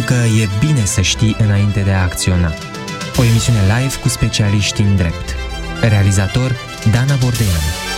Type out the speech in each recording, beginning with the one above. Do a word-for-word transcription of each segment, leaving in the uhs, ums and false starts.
că e bine să știi înainte de a acționa. O emisiune live cu specialiști în drept. Realizator Dana Bordeanu.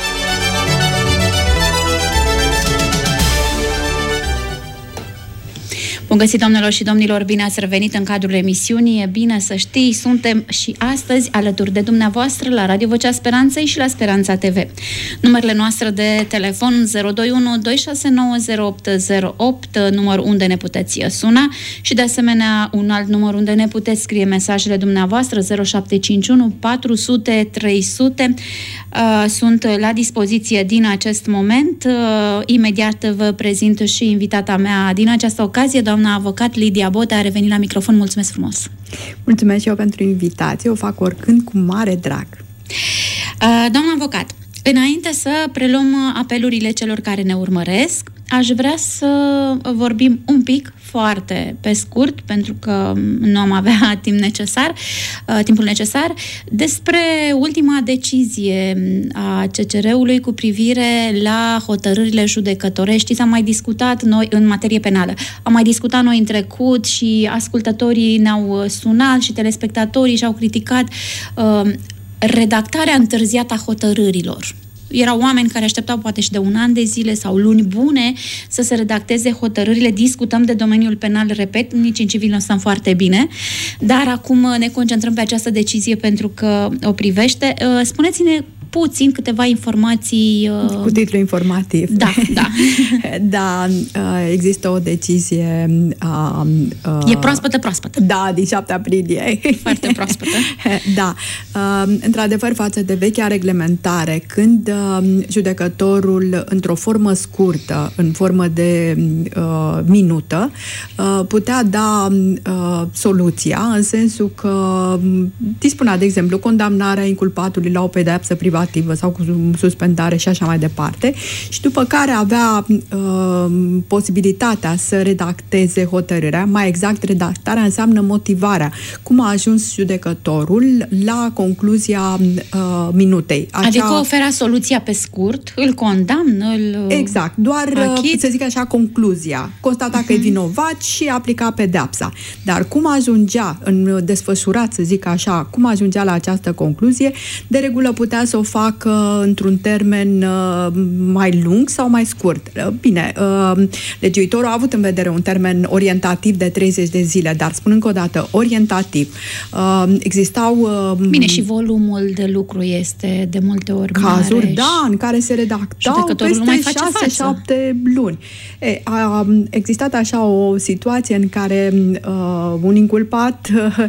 Bun găsit, doamnelor și domnilor, bine ați revenit în cadrul emisiunii. E bine să știi, suntem și astăzi alături de dumneavoastră la Radio Vocea Speranței și la Speranța T V. Numerele noastre de telefon zero doi unu doi șase nouă zero opt zero opt, număr unde ne puteți suna, și de asemenea un alt număr unde ne puteți scrie mesajele dumneavoastră, zero șapte cinci unu patru zero zero trei zero zero. Sunt la dispoziție din acest moment. Imediat vă prezint și invitata mea din această ocazie, doamna avocat Lidia Bota, a revenit la microfon. Mulțumesc frumos! Mulțumesc și eu pentru invitație, o fac oricând cu mare drag. Doamna avocat, înainte să preluăm apelurile celor care ne urmăresc, aș vrea să vorbim un pic, foarte pe scurt, pentru că nu am avea timp necesar, timpul necesar, despre ultima decizie a C C R-ului cu privire la hotărârile judecătorești. S-a mai discutat noi în materie penală. Am mai discutat noi în trecut și ascultătorii ne-au sunat și telespectatorii și-au criticat uh, redactarea întârziată a hotărârilor. Erau oameni care așteptau poate și de un an de zile sau luni bune să se redacteze hotărârile. Discutăm de domeniul penal, repet, nici în civil nu stăm foarte bine, dar acum ne concentrăm pe această decizie pentru că o privește. Spuneți-ne puțin câteva informații. Cu titlu informativ. Da, da. Da, există o decizie... A, a, e proaspătă, proaspătă. Da, din șapte aprilie. Foarte proaspătă. Da. Într-adevăr, față de vechea reglementare, când judecătorul, într-o formă scurtă, în formă de uh, minută, uh, putea da uh, soluția, în sensul că dispunea, de exemplu, condamnarea inculpatului la o pedeapsă privativă sau cu suspendare și așa mai departe, și după care avea uh, posibilitatea să redacteze hotărârea. Mai exact, redactarea înseamnă motivarea. Cum a ajuns judecătorul la concluzia uh, minutei. Acea... Adică oferea soluția pe scurt, îl condamnă, îl... Exact, doar, achit. Să zic așa, concluzia. Constata uh-huh. că e vinovat și aplica pedeapsa. Dar cum ajungea în desfășurat, să zic așa, cum ajungea la această concluzie, de regulă putea să o facă într-un termen uh, mai lung sau mai scurt. Uh, bine, uh, legiuitorul a avut în vedere un termen orientativ de treizeci de zile, dar spun încă o dată, orientativ. Uh, existau... Uh, bine, și volumul de lucru este de multe ori cazuri, mare, da, în care se redactau peste șase șapte luni. E, a existat așa o situație în care uh, un inculpat uh,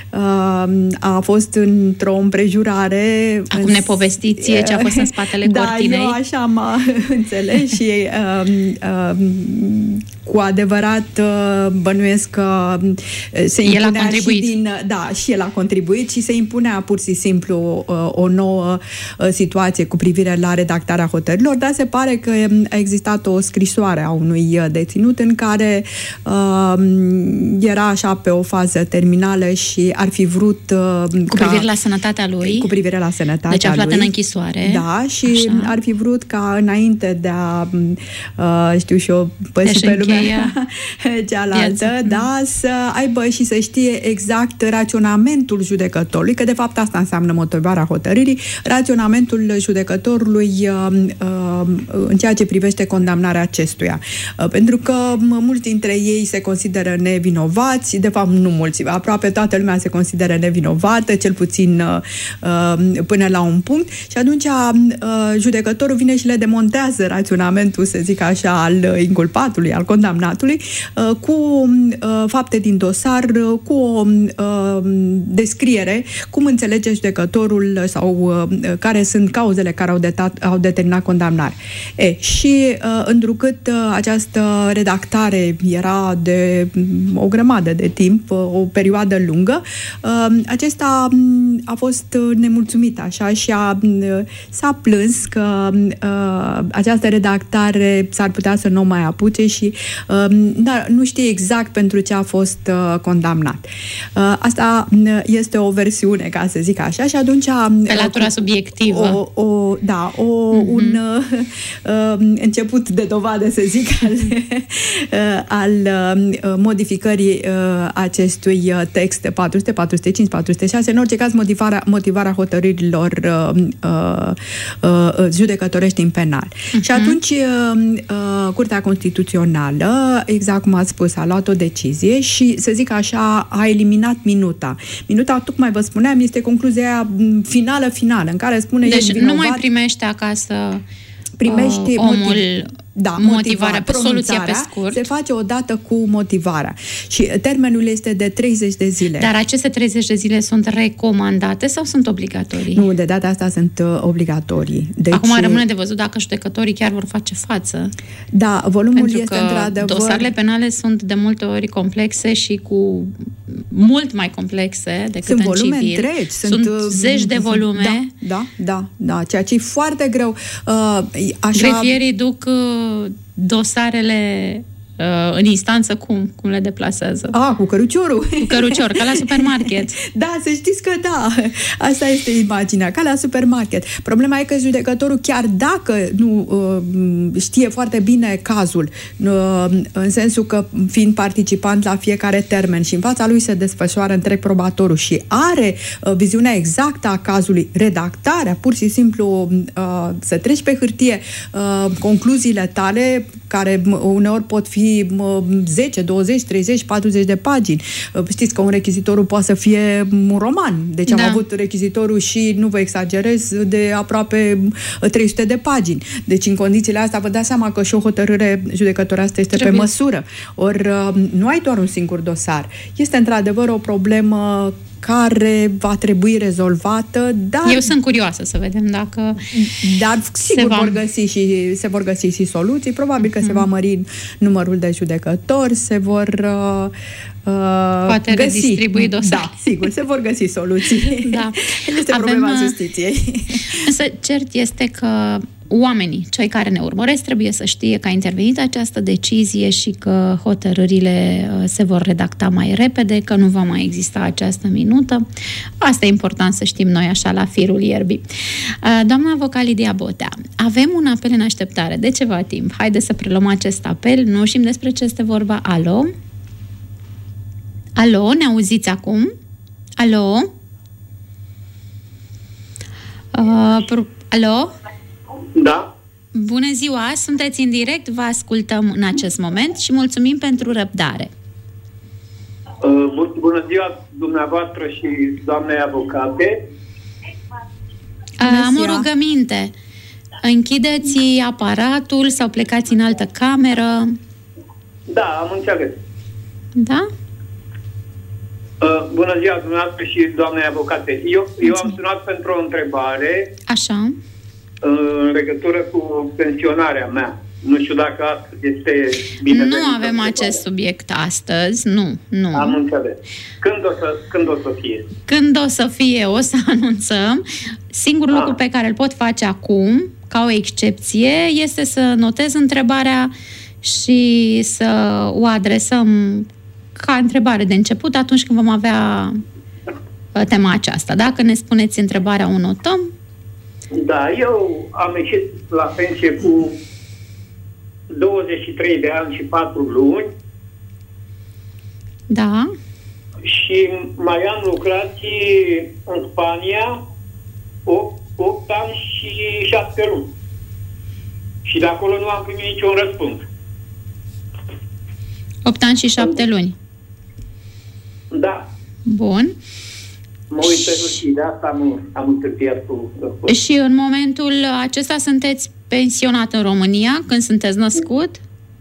a fost într-o împrejurare. Acum ne povestiți ce a fost în spatele da, cortinei. Da, eu așa am înțeles și uh, uh, cu adevărat uh, bănuiesc că se impunea și din... Da, și el a contribuit și se impunea pur și simplu uh, o nouă uh, situație cu privire la redactarea hotărârilor, dar se pare că a existat o scrisoare a unui deținut în care uh, era așa pe o fază terminală și ar fi vrut uh, cu ca, privire la sănătatea lui. Cu privire la sănătatea deci aflat lui. în închisoare. Da, și așa. Ar fi vrut ca înainte de a uh, știu și eu păsi pe lumea cealaltă, viața. Da, să aibă și să știe exact raționamentul judecătorului, că de fapt asta înseamnă motivarea hotărârii, raționamentul judecătorului uh, uh, în ceea ce privește condamnarea acestuia. Uh, pentru că mulți dintre ei se consideră nevinovați, de fapt nu mulți, aproape toată lumea se consideră nevinovată, cel puțin uh, uh, până la un punct, și atunci uh, judecătorul vine și le demontează raționamentul, să zic așa, al inculpatului, al condamnatului, uh, cu uh, fapte din dosar, uh, cu o uh, descriere, cum înțelege judecătorul sau uh, care sunt cauzele care au, detat, au determinat condamnarea. E, și uh, întrucât uh, această redactare era de um, o grămadă de timp, uh, o perioadă lungă, uh, acesta um, a fost nemulțumit așa și a, uh, s-a plâns că uh, această redactare s-ar putea să nu mai apuce și dar nu știe exact pentru ce a fost condamnat. Asta este o versiune, ca să zic așa, și atunci... Pe latura subiectivă. O, o, da, o, mm-hmm. un uh, început de dovadă, să zic, al, uh, al uh, modificării uh, acestui text patru sute, patru sute cinci, patru sute șase, în orice caz motivarea, motivarea hotărârilor uh, uh, uh, judecătorești în penal. Uh-huh. Și atunci uh, uh, Curtea Constituțională, exact cum ați spus, a luat o decizie și, să zic așa, a eliminat minuta. Minuta, tocmai vă spuneam, este concluzia finală, finală, în care spune... Deci nu mai primește acasă primești uh, omul... motiv... Da, motivarea, pe soluția pe scurt. Se face odată cu motivarea. Și termenul este de treizeci de zile. Dar aceste treizeci de zile sunt recomandate sau sunt obligatorii? Nu, de data asta sunt uh, obligatorii. Deci... Acum rămâne de văzut dacă judecătorii chiar vor face față. Da, volumul Pentru este că într-adevăr... dosarele penale sunt de multe ori complexe și cu mult mai complexe decât sunt în volume civil. Întregi, sunt, sunt zeci de volume. Da, da, da, da, ceea ce e foarte greu. Uh, așa... Grefierii duc uh, dosarele uh, în instanță, cum? Cum le deplasează? Ah, cu căruciorul. Cu cărucior, ca la supermarket. Da, să știți că da. Asta este imaginea, ca la supermarket. Problema e că judecătorul, chiar dacă nu uh, știe foarte bine cazul, uh, în sensul că fiind participant la fiecare termen și în fața lui se desfășoară întreg probatorul și are uh, viziunea exactă a cazului, redactarea, pur și simplu uh, să treci pe hârtie uh, concluziile tale, care uneori pot fi zece, douăzeci, treizeci, patruzeci de pagini. Știți că un rechizitoriu poate să fie un roman. Deci da. Am avut rechizitoriu și, nu vă exagerez, de aproape trei sute de pagini. Deci în condițiile astea vă dați seama că și o hotărâre judecătorească este Trebuie. pe măsură. Ori nu ai doar un singur dosar. Este într-adevăr o problemă care va trebui rezolvată, dar... Eu sunt curioasă să vedem dacă... Dar sigur va... vor găsi și, se vor găsi și soluții. Probabil că mm-hmm. se va mări numărul de judecători, se vor uh, Poate găsi. redistribui dosare. Da, sigur, se vor găsi soluții. Da. Este Avem, problema justiției. Însă cert este că oamenii, cei care ne urmăresc, trebuie să știe că a intervenit această decizie și că hotărârile se vor redacta mai repede, că nu va mai exista această minută. Asta e important să știm noi așa la firul ierbii. Doamna avocat Lidia Botea, avem un apel în așteptare de ceva timp. Haideți să preluăm acest apel. Nu știm despre ce este vorba. Alo? Alo, ne auziți acum? Alo? Uh, pro- Alo? Da. Bună ziua, sunteți în direct, vă ascultăm în acest moment și mulțumim pentru răbdare. Uh, bună ziua dumneavoastră și doamnei avocate. Uh, am o rugăminte. Închideți aparatul sau plecați în altă cameră. Da, am înțeles. Da? Uh, bună ziua dumneavoastră și doamnei avocate. Eu, eu am sunat pentru o întrebare. Așa. În legătură cu pensionarea mea. Nu știu dacă astăzi este bine. Nu avem acest subiect astăzi, nu, nu. Am înțeles. Când o să, când o să fie? Când o să fie, o să anunțăm. Singurul ah. lucru pe care îl pot face acum, ca o excepție, este să notez întrebarea și să o adresăm ca întrebare de început atunci când vom avea tema aceasta. Dacă ne spuneți întrebarea, o notăm. Da, eu am ieșit la pensie cu douăzeci și trei de ani și patru luni. Da. Și mai am lucrat în Spania opt ani și șapte luni. Și de acolo nu am primit niciun răspuns. opt ani și șapte luni. Da. Bun. Mă uit pe hârtii, de asta am, am întârziat cu... Și în momentul acesta sunteți pensionat în România, când sunteți născut?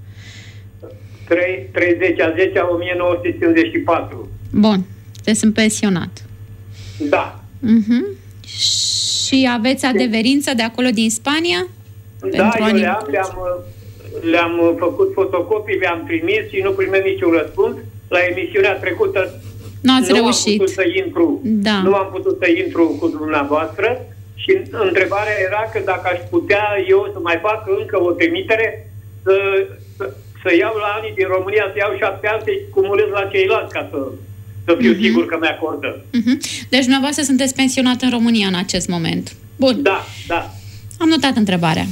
treizeci a zecea o mie nouă sute cincizeci și patru. Bun, deci sunt pensionat. Da. Uh-huh. Și aveți adeverință de acolo din Spania? Da, eu anii... le-am, le-am, le-am făcut fotocopii, le-am trimis și nu primesc niciun răspuns. La emisiunea trecută nu ați nu reușit. Am putut să intru, da. Nu am putut să intru cu dumneavoastră și întrebarea era că dacă aș putea eu să mai fac încă o trimitere să, să, să iau la anii din România, să iau șapte ani, să-i cumulez la ceilalți ca să, să fiu uh-huh. sigur că mi-acordă. Uh-huh. Deci dumneavoastră sunteți pensionat în România în acest moment. Bun. Da, da. Am notat întrebarea.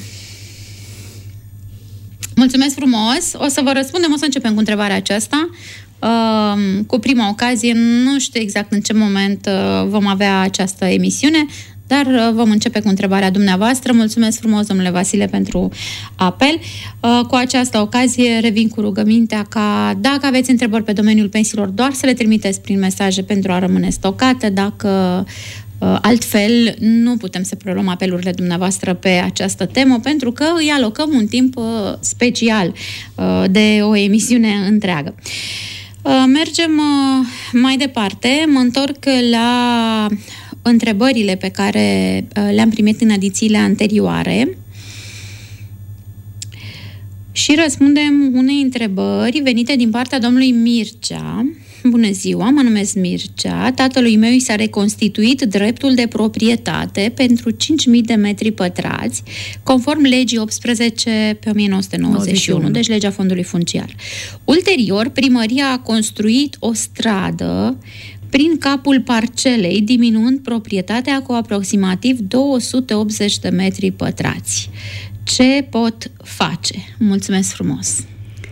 Mulțumesc frumos. O să vă răspundem, o să începem cu întrebarea aceasta. Uh, cu prima ocazie, nu știu exact în ce moment uh, vom avea această emisiune, dar uh, vom începe cu întrebarea dumneavoastră. Mulțumesc frumos, domnule Vasile, pentru apel. Uh, cu această ocazie revin cu rugămintea ca, dacă aveți întrebări pe domeniul pensiilor, doar să le trimiteți prin mesaje pentru a rămâne stocate. Dacă uh, altfel, nu putem să preluăm apelurile dumneavoastră pe această temă, pentru că îi alocăm un timp uh, special uh, de o emisiune întreagă. Mergem mai departe, mă întorc la întrebările pe care le-am primit în edițiile anterioare și răspundem unei întrebări venite din partea domnului Mircea. Bună ziua, mă numesc Mircea. Tatălui meu i s-a reconstituit dreptul de proprietate pentru cinci mii de metri pătrați, conform legii optsprezece pe o mie nouă sute nouăzeci și unu, deci legea fondului funciar. Ulterior, primăria a construit o stradă prin capul parcelei, diminuând proprietatea cu aproximativ două sute optzeci de metri pătrați. Ce pot face? Mulțumesc frumos!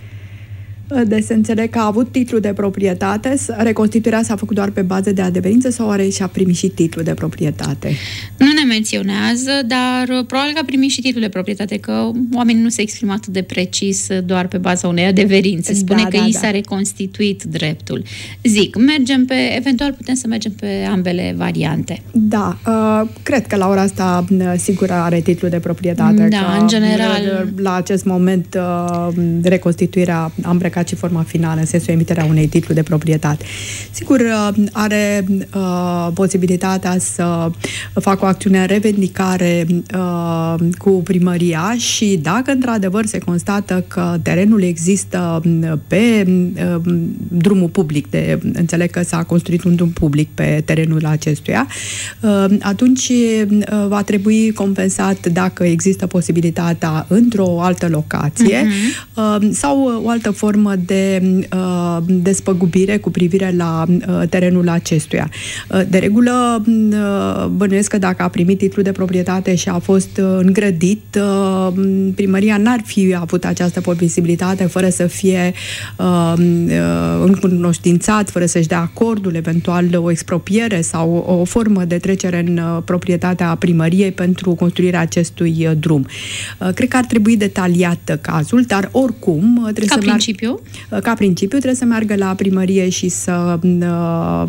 Deci să înțeleg că a avut titlu de proprietate, reconstituirea s-a făcut doar pe bază de adeverință sau are și-a primit și titlu de proprietate? Nu ne menționează, dar probabil că a primit și titlu de proprietate, că oamenii nu se exprimă atât de precis doar pe baza unei adeverințe. Spune da, că da, i s-a da. reconstituit dreptul. Zic, mergem pe, eventual putem să mergem pe ambele variante. Da, uh, cred că la ora asta sigur are titlu de proprietate. Da, că, în general. La acest moment uh, reconstituirea a îmbrăcat și forma finală, în sensul emiterea unei titlu de proprietate. Sigur, are uh, posibilitatea să facă o acțiune în revendicare uh, cu primăria și dacă într-adevăr se constată că terenul există pe uh, drumul public, de, înțeleg că s-a construit un drum public pe terenul acestuia, uh, atunci uh, va trebui compensat dacă există posibilitatea într-o altă locație uh-huh. uh, sau o altă formă de uh, despăgubire cu privire la uh, terenul acestuia. Uh, de regulă, uh, bănuiesc că dacă a primit titlul de proprietate și a fost uh, îngrădit, uh, primăria n-ar fi avut această posibilitate fără să fie uh, uh, încunoștințat, fără să-și dea acordul, eventual o expropiere sau o formă de trecere în uh, proprietatea primăriei pentru construirea acestui uh, drum. Uh, cred că ar trebui detaliat cazul, dar oricum uh, trebuie Ca să principiu? Ca principiu trebuie să meargă la primărie și să uh,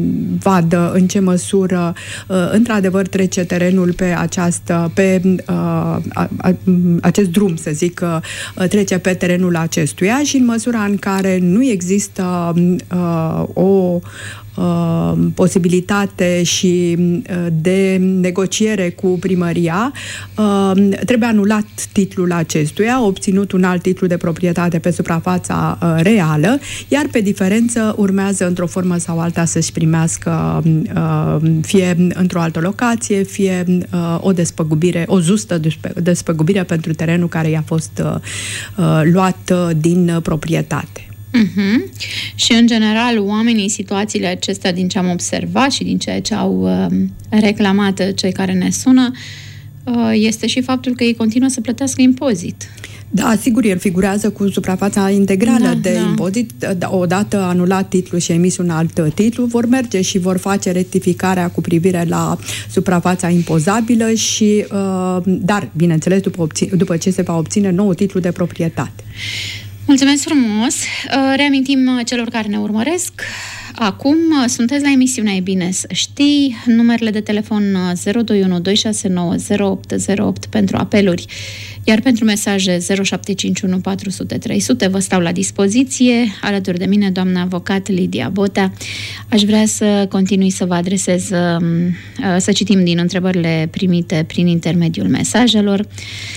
vadă în ce măsură uh, într-adevăr trece terenul pe această, pe uh, a, a, acest drum, să zic, uh, trece pe terenul acestuia și în măsura în care nu există uh, o Uh, posibilitate și uh, de negociere cu primăria, uh, trebuie anulat titlul acestuia, obținut un alt titlu de proprietate pe suprafața uh, reală, iar pe diferență urmează într-o formă sau alta să-și primească uh, fie într-o altă locație, fie uh, o despăgubire, o justă despăgubire pentru terenul care i-a fost uh, uh, luat uh, din proprietate. Uh-huh. Și, în general, oamenii în situațiile acestea, din ce am observat și din ceea ce au uh, reclamat cei care ne sună, uh, este și faptul că ei continuă să plătească impozit. Da, sigur, el figurează cu suprafața integrală da, de da. impozit. Odată anulat titlul și emis un alt titlu, vor merge și vor face rectificarea cu privire la suprafața impozabilă și, uh, dar, bineînțeles, după, obține, după ce se va obține nou titlu de proprietate. Mulțumesc frumos! Reamintim celor care ne urmăresc. Acum sunteți la emisiunea E Bine să știi. Numerele de telefon zero doi unu doi șase nouă zero opt zero opt pentru apeluri, iar pentru mesaje zero șapte cinci unu patru zero zero trei zero zero vă stau la dispoziție. Alături de mine, doamna avocat Lidia Botea. Aș vrea să continui să vă adresez, să citim din întrebările primite prin intermediul mesajelor.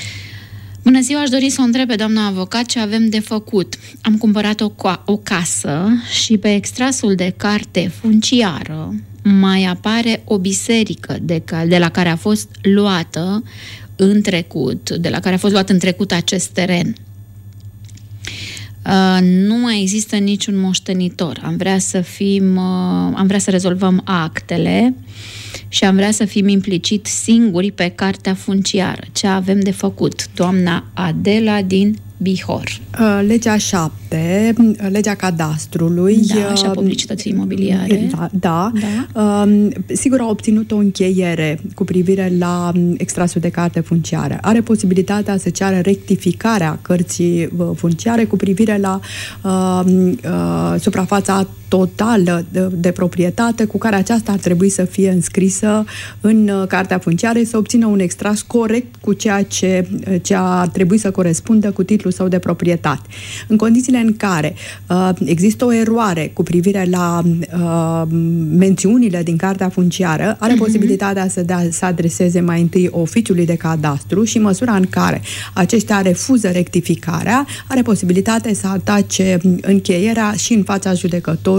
Bună ziua, aș dori să o întreb pe doamna avocat ce avem de făcut. Am cumpărat o, o casă și pe extrasul de carte funciară mai apare o biserică de, de la care a fost luată în trecut, de la care a fost luat în trecut acest teren. nu mai există niciun moștenitor. Am vrea să fim, am vrea să rezolvăm actele și am vrea să fim implicit singuri pe cartea funciară. Ce avem de făcut? Doamna Adela din Bihor. Legea șapte, legea cadastrului. Da, și a publicității imobiliare. Da, da. da. Sigur a obținut o încheiere cu privire la extrasul de carte funciară. Are posibilitatea să ceară rectificarea cărții funciare cu privire la uh, uh, suprafața totală de, de proprietate cu care aceasta ar trebui să fie înscrisă în cartea funciară, să obțină un extras corect cu ceea ce, ce ar trebui să corespundă cu titlul său de proprietate. În condițiile în care uh, există o eroare cu privire la uh, mențiunile din cartea funciară, are uh-huh. posibilitatea să, dea, să adreseze mai întâi oficiului de cadastru și în măsura în care aceștia refuză rectificarea, are posibilitatea să atace încheierea și în fața judecătorului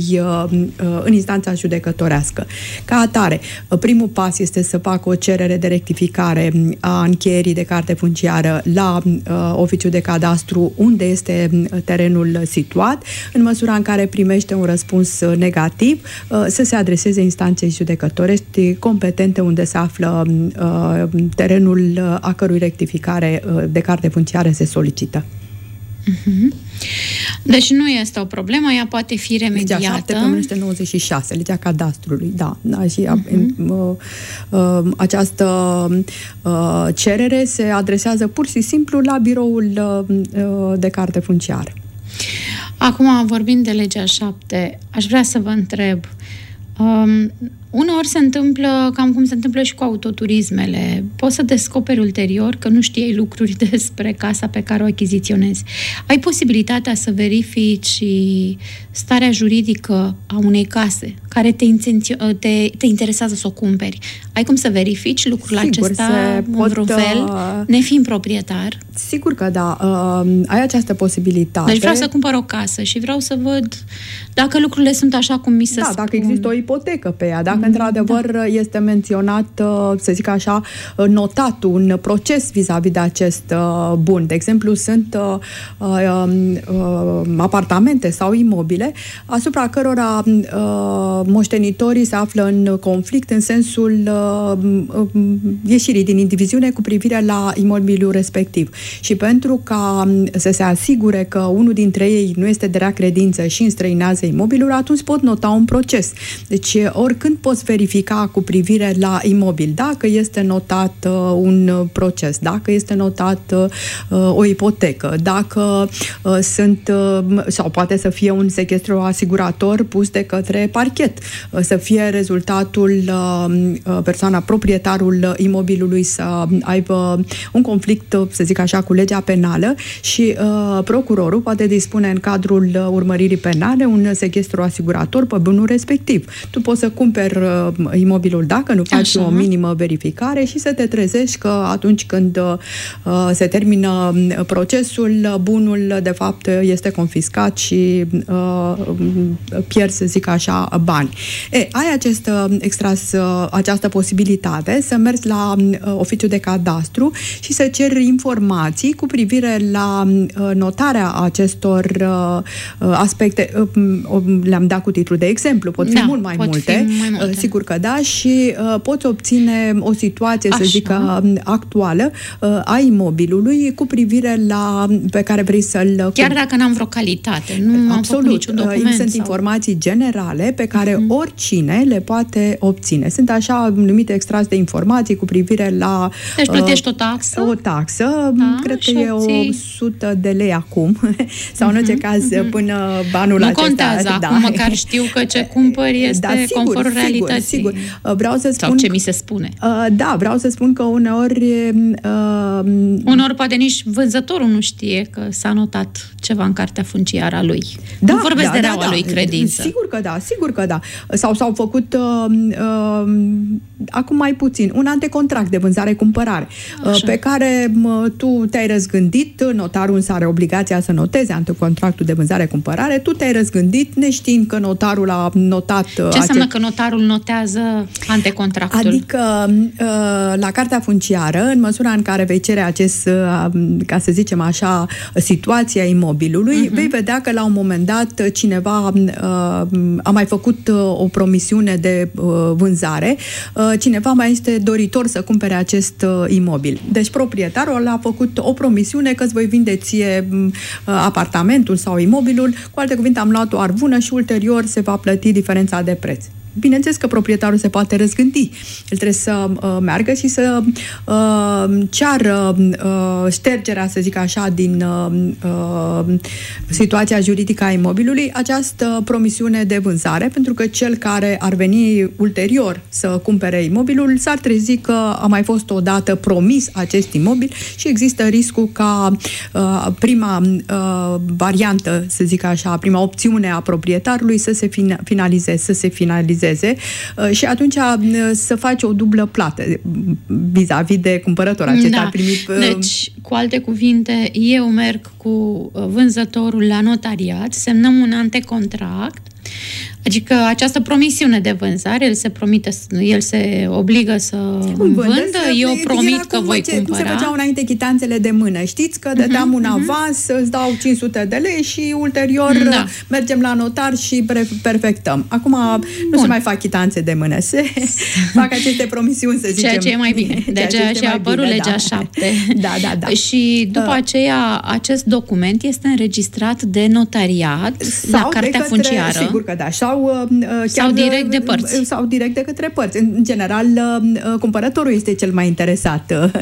în instanța judecătorească. Ca atare, primul pas este să facă o cerere de rectificare a încheierii de carte funciară la oficiul de cadastru unde este terenul situat. În măsura în care primește un răspuns negativ, să se adreseze instanței judecătorești competente unde se află terenul a cărui rectificare de carte funciară se solicită. Uh-huh. Deci nu este o problemă, ea poate fi remediată. Legea șapte pe o mie nouă sute nouăzeci și șase, legea cadastrului, da. da și uh-huh. uh, uh, această uh, cerere se adresează pur și simplu la biroul uh, de carte funciară. Acum, vorbind de legea șapte, aș vrea să vă întreb, um, uneori se întâmplă cam cum se întâmplă și cu autoturismele. Poți să descoperi ulterior că nu știai lucruri despre casa pe care o achiziționezi. Ai posibilitatea să verifici starea juridică a unei case care te, intențio- te, te interesează să o cumperi. Ai cum să verifici lucrul Sigur, acesta în vreun fel, nefiind proprietar? Sigur că da. Uh, ai această posibilitate. Deci vreau să cumpăr o casă și vreau să văd dacă lucrurile sunt așa cum mi se da, spun. Da, dacă există o ipotecă pe ea, dacă într-adevăr da. este menționat, să zic așa, notat un proces vis-a-vis de acest bun. De exemplu, sunt uh, uh, apartamente sau imobile asupra cărora uh, moștenitorii se află în conflict în sensul uh, ieșirii din indiviziune cu privire la imobilul respectiv. Și pentru ca să se asigure că unul dintre ei nu este de rea credință și înstrăinează imobilul, atunci pot nota un proces. Deci, oricând poți verifica cu privire la imobil, dacă este notat uh, un proces, dacă este notat uh, o ipotecă, dacă uh, sunt, uh, sau poate să fie un sechestru asigurator pus de către parchet, uh, să fie rezultatul uh, persoana, proprietarul imobilului să aibă un conflict, să zic așa, cu legea penală și uh, procurorul poate dispune în cadrul uh, urmăririi penale un sechestru asigurator pe bunul respectiv. Tu poți să cumperi uh, imobilul dacă nu faci Așa. o minimă verificare și să te trezești că atunci când uh, se termină procesul, bunul de fapt este confiscat și uh, pierzi, să zic așa, bani. E, ai acest extras, uh, această posibilitate să mergi la uh, oficiul de cadastru și să ceri informații cu privire la uh, notarea acestor uh, aspecte. Uh, le-am dat cu titlul de exemplu, pot fi da, mult mai pot multe. Fi mai multe. Sigur că da, și uh, poți obține o situație, Așa. să zic, uh, actuală uh, a imobilului cu privire la pe care vrei să-l... Chiar dacă n-am vreo calitate, nu am făcut niciun document. Sunt sau... informații generale pe care uh-huh. oricine le poate obține. Sunt așa numite extras de informații cu privire la... Deci plătești uh, o taxă? O taxă, da, cred că e o sută de lei acum, sau în orice uh-huh. caz uh-huh. până anul nu acesta. Nu contează, da. acum măcar știu că ce cumpări este da, sigur, conform sigur, realității. Sigur. Vreau să spun... Sau ce mi se spune. Uh, da, vreau să spun că uneori... Uh, uneori poate nici vânzătorul nu știe că s-a notat ceva în cartea funciară a lui. Da, nu vorbesc da, de da, reaua da. lui credință. Sigur că da, sigur că da. Sau s-au făcut uh, uh, acum mai puțin un antecontract de vânzare-cumpărare uh, pe care uh, tu te-ai răzgândit, notarul însă are obligația să noteze antecontractul de vânzare-cumpărare, tu te-ai răzgândit neștiind că notarul a notat... Uh, Ce înseamnă ace... că notarul notează antecontractul? Adică, la cartea funciară, în măsura în care vei cere acest, ca să zicem așa, situația imobilului, uh-huh. vei vedea că la un moment dat cineva a mai făcut o promisiune de vânzare, cineva mai este doritor să cumpere acest imobil. Deci proprietarul a făcut o promisiune că îți voi vinde ție apartamentul sau imobilul, cu alte cuvinte am luat o arvună și ulterior se va plăti diferența de preț. Bineînțeles că proprietarul se poate răzgândi. El trebuie să uh, meargă și să uh, ceară uh, ștergerea, să zic așa, din uh, uh, situația juridică a imobilului, această promisiune de vânzare, pentru că cel care ar veni ulterior să cumpere imobilul s-ar trezi că a mai fost odată promis acest imobil și există riscul ca uh, prima uh, variantă, să zic așa, prima opțiune a proprietarului să se finalizeze, să se finalizeze și atunci să faci o dublă plată vis-a-vis de cumpărător. Acesta da. a primit... Deci, cu alte cuvinte, eu merg cu vânzătorul la notariat, semnăm un antecontract, adică această promisiune de vânzare, el se promite, el se obligă să îmi vândă, eu promit că voi ce, cumpăra. Cum se făceau înainte chitanțele de mână. Știți că dădeam uh-huh, un avans, uh-huh. îți dau cinci sute de lei și ulterior da. mergem la notar și perfectăm. Acum Bun. nu se mai fac chitanțe de mână, se fac aceste promisiuni, să zicem. Ceea ce e mai bine. De aceea și a apărut legea da. șapte. Da, da, da. Și după uh. aceea, acest document este înregistrat de notariat sau la cartea către, funciară. Sigur că da. Sau, uh, chiar, sau direct de părți. Sau direct de către părți. În general, uh, cumpărătorul este cel mai interesat uh,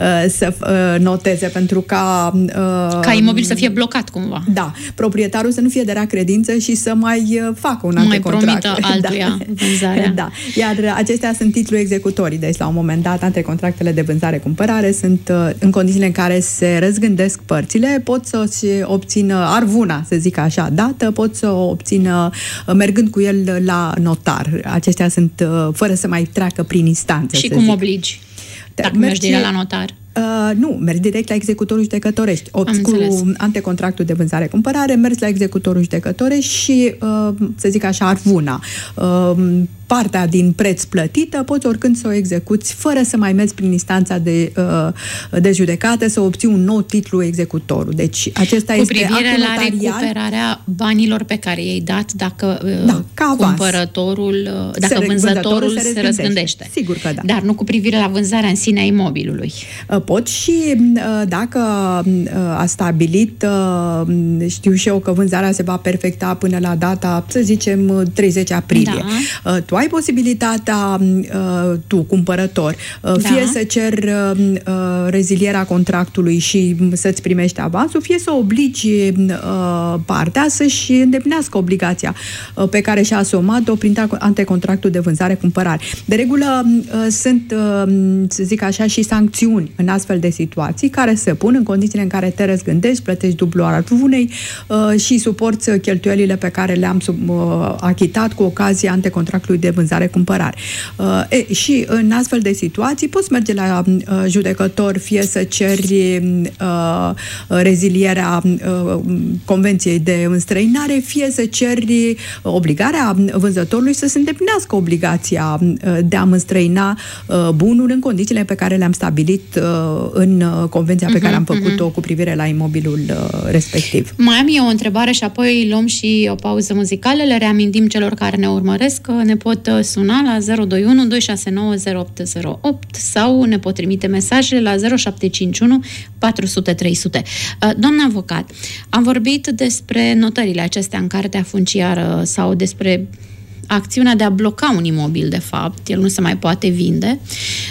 să uh, noteze, pentru ca... Uh, ca imobil să fie blocat cumva. Da. Proprietarul să nu fie de rea credință și să mai uh, facă un antecontract. Mai promită altuia da. vânzarea. Da. Iar acestea sunt titluri executorii. Deci, la un moment dat, antecontractele de vânzare-cumpărare sunt uh, în condițiile în care se răzgândesc părțile, pot să-și obțină arvuna, să zic așa, dată, pot să o obțină uh, mergând cu el la notar. Acestea sunt uh, fără să mai treacă prin instanțe. Și cum zic. obligi? Dacă mergi direct la notar? Uh, nu, mergi direct la executorul judecătorești. Opți cu antecontractul de vânzare-cumpărare, mergi la executorul judecătorești și, uh, să zic așa, arvuna. Uh, partea din preț plătită poți oricând să o execuți fără să mai mergi prin instanța de, uh, de judecată, să obții un nou titlu executorul. Deci acesta cu este privire la recuperarea banilor pe care i-ai dat dacă uh, da, cumpărătorul, uh, dacă se, vânzătorul se, se răzgândește. Sigur că da. Dar nu cu privire la vânzarea în sine a imobilului. Uh, pot și uh, dacă uh, a stabilit, uh, știu și eu că vânzarea se va perfecta până la data, să zicem, treizeci aprilie. Da. Uh, tu ai posibilitatea, uh, tu, cumpărător, uh, da. fie să cer uh, rezilierea contractului și să-ți primești avansul, fie să obligi uh, partea să-și îndeplinească obligația uh, pe care și-a asumat-o prin antecontractul de vânzare-cumpărare. De regulă uh, sunt, uh, să zic așa, și sancțiuni în astfel de situații care se pun în condițiile în care te răzgândești, plătești dublu arvunei uh, și suporți cheltuielile pe care le-am sub, uh, achitat cu ocazia antecontractului de vânzare-cumpărare. Uh, e, și în astfel de situații poți merge la uh, judecător, fie să ceri uh, rezilierea uh, convenției de înstrăinare, fie să ceri obligarea vânzătorului să se îndeplinească obligația uh, de a înstrăina uh, bunul în condițiile pe care le-am stabilit uh, în uh, convenția pe uh-huh, care am făcut-o uh-huh. cu privire la imobilul uh, respectiv. Mai am eu o întrebare și apoi luăm și o pauză muzicală. Le reamintim celor care ne urmăresc că ne pot suna la zero doi unu doi șase nouă zero opt zero opt sau ne pot trimite mesajele la zero șapte cinci unu patru zero zero trei zero zero. Doamna avocat, am vorbit despre notările acestea în cartea funciară sau despre acțiunea de a bloca un imobil, de fapt, el nu se mai poate vinde.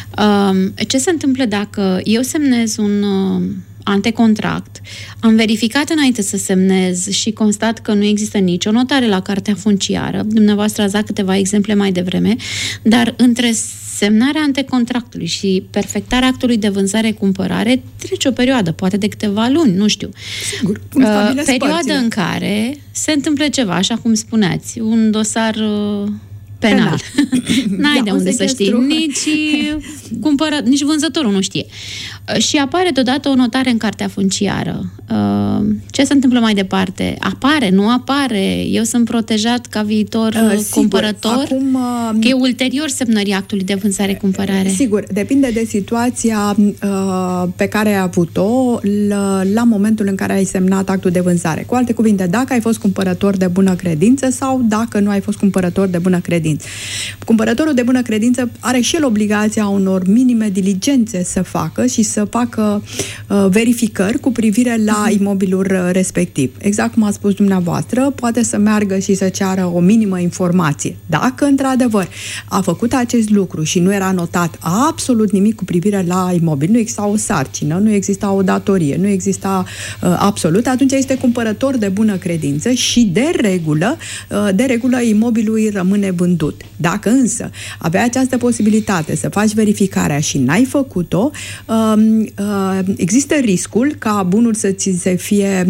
Ce se întâmplă dacă eu semnez un antecontract, am verificat înainte să semnez și constat că nu există nicio notare la cartea funciară, dumneavoastră ați dat câteva exemple mai devreme, dar între semnarea antecontractului și perfectarea actului de vânzare-cumpărare trece o perioadă, poate de câteva luni, nu știu. Sigur, uh, perioadă în care se întâmplă ceva, așa cum spuneați, un dosar uh, penal. penal. N-ai de unde să știi, nici, cumpără, nici vânzătorul nu știe. Și apare deodată o notare în cartea funciară. Ce se întâmplă mai departe? Apare, nu apare? Eu sunt protejat ca viitor uh, sigur, cumpărător? Acum, uh, că e ulterior semnării actului de vânzare-cumpărare. Sigur, depinde de situația uh, pe care ai avut-o la, la momentul în care ai semnat actul de vânzare. Cu alte cuvinte, dacă ai fost cumpărător de bună credință sau dacă nu ai fost cumpărător de bună credință. Cumpărătorul de bună credință are și el obligația unor minime diligențe să facă și să facă uh, verificări cu privire la imobilul respectiv. Exact cum a spus dumneavoastră, poate să meargă și să ceară o minimă informație. Dacă, într-adevăr, a făcut acest lucru și nu era notat absolut nimic cu privire la imobil, nu exista o sarcină, nu exista o datorie, nu exista uh, absolut, atunci este cumpărător de bună credință și, de regulă, uh, de regulă, imobilul îi rămâne vândut. Dacă însă avea această posibilitate să faci verificarea și n-ai făcut-o, uh, uh, există riscul ca bunul să ți se fie,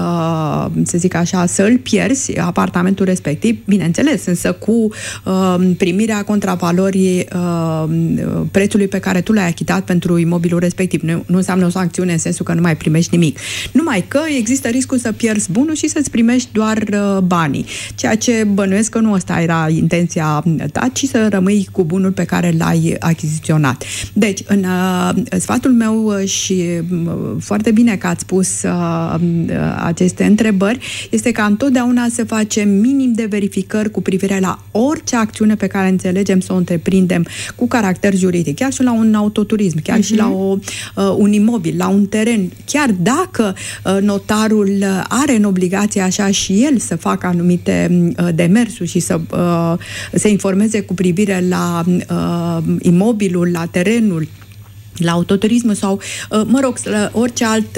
uh, să zic așa, să îl pierzi, apartamentul respectiv, bineînțeles, însă cu uh, primirea contravalorii uh, prețului pe care tu l-ai achitat pentru imobilul respectiv. Nu, nu înseamnă o sancțiune în sensul că nu mai primești nimic. Numai că există riscul să pierzi bunul și să-ți primești doar uh, banii. Ceea ce bănuiesc că nu asta era intenția ta, ci să rămâi cu bunul pe care l-ai achiziționat. Deci, în uh, sfatul meu și uh, foarte bine că ați spus uh, aceste întrebări, este ca întotdeauna să facem minim de verificări cu privire la orice acțiune pe care înțelegem să o întreprindem cu caracter juridic, chiar și la un autoturism, chiar uh-huh. și la o, uh, un imobil, la un teren, chiar dacă uh, notarul are în obligație așa și el să facă anumite uh, demersuri și să uh, se informeze cu privire la uh, imobilul, la terenul, la autoturism sau, mă rog, orice alt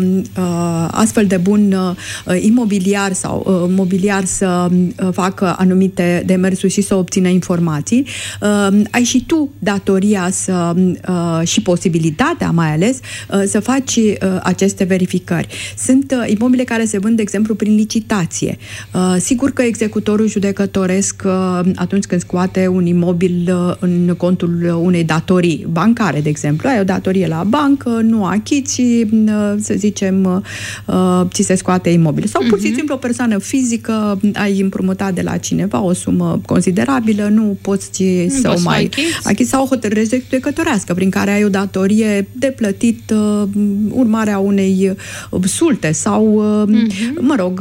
uh, astfel de bun uh, imobiliar sau uh, mobiliar să uh, facă anumite demersuri și să obțină informații, uh, ai și tu datoria să, uh, și posibilitatea mai ales uh, să faci uh, aceste verificări. Sunt uh, imobile care se vând, de exemplu, prin licitație. Uh, sigur că executorul judecătoresc uh, atunci când scoate un imobil uh, în contul unei datorii bancare, de exemplu, ai o datorie la bancă, nu achiți și, să zicem, ți se scoate imobil. Sau pur și simplu o persoană fizică, ai împrumutat de la cineva o sumă considerabilă, nu poți nu să o mai achiți, sau o hotărâre judecătorească prin care ai o datorie de plătit urmarea unei sulte sau, uh-huh. mă rog,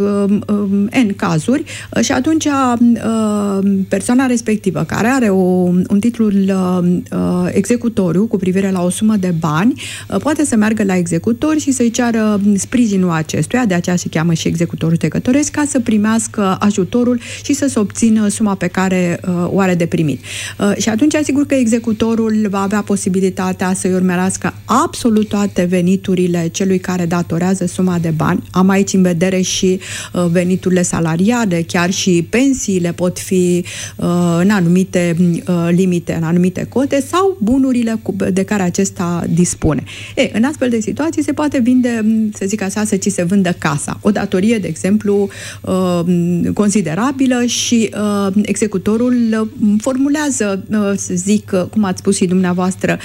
N cazuri și atunci persoana respectivă care are o, un titlul executoriu cu privire la o sumă de bani, poate să meargă la executor și să-i ceară sprijinul acestuia, de aceea se cheamă și executorul judecătoresc, ca să primească ajutorul și să se obțină suma pe care uh, o are de primit. Uh, și atunci, asigur că executorul va avea posibilitatea să-i urmărească absolut toate veniturile celui care datorează suma de bani. Am aici în vedere și uh, veniturile salariale, chiar și pensiile pot fi uh, în anumite uh, limite, în anumite cote, sau bunurile cu, de care acesta dispune. E, în astfel de situații se poate vinde, să zic așa, să ți se vândă casa. O datorie, de exemplu, considerabilă și executorul formulează, să zic, cum ați spus și dumneavoastră,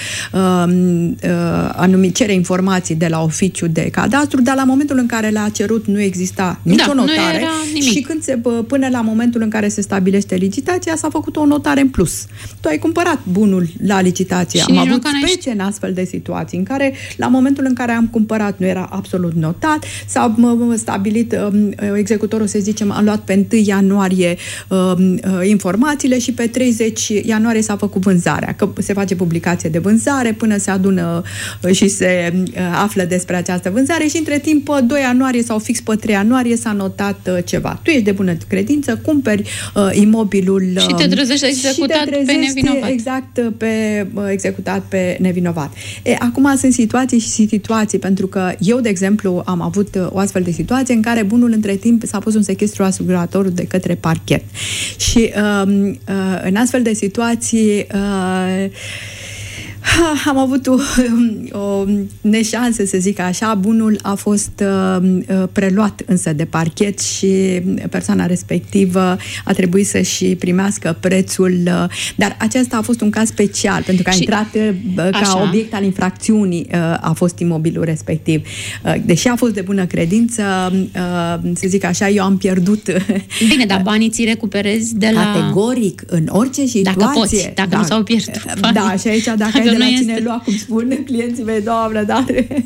anumit, cere informații de la oficiu de cadastru, dar la momentul în care le-a cerut nu exista nicio da, notare și când se, până la momentul în care se stabilește licitația, s-a făcut o notare în plus. Tu ai cumpărat bunul la licitație. Am avut specie în astfel de situații în care, la momentul în care am cumpărat, nu era absolut notat, s-a stabilit, executorul, să zicem, a luat pe întâi ianuarie informațiile și pe treizeci ianuarie s-a făcut vânzarea, că se face publicație de vânzare până se adună și se află despre această vânzare și între timp, doi ianuarie sau fix pe trei ianuarie s-a notat ceva. Tu ești de bună credință, cumperi imobilul și te trezești executat te trezești, pe nevinovat. Exact, pe executat pe nevinovat. E, acum sunt situații și situații, pentru că eu, de exemplu, am avut o astfel de situație în care bunul între timp s-a pus un sechestru asigurator de către parchet. Și um, uh, în astfel de situații uh, Am avut o, o neșansă, să zic așa. Bunul a fost uh, preluat însă de parchet și persoana respectivă a trebuit să-și primească prețul. Uh, dar acesta a fost un caz special, pentru că a și... intrat uh, ca așa. Obiect al infracțiunii uh, a fost imobilul respectiv. Uh, deși a fost de bună credință, uh, să zic așa, eu am pierdut... Bine, dar banii ți recuperezi de la... Categoric, în orice situație. Dacă poți, dacă, dacă nu s-au pierdut. Da, și aici, dacă, dacă ai de la cine este... lua, cum spun clienții mei, doamnă, dar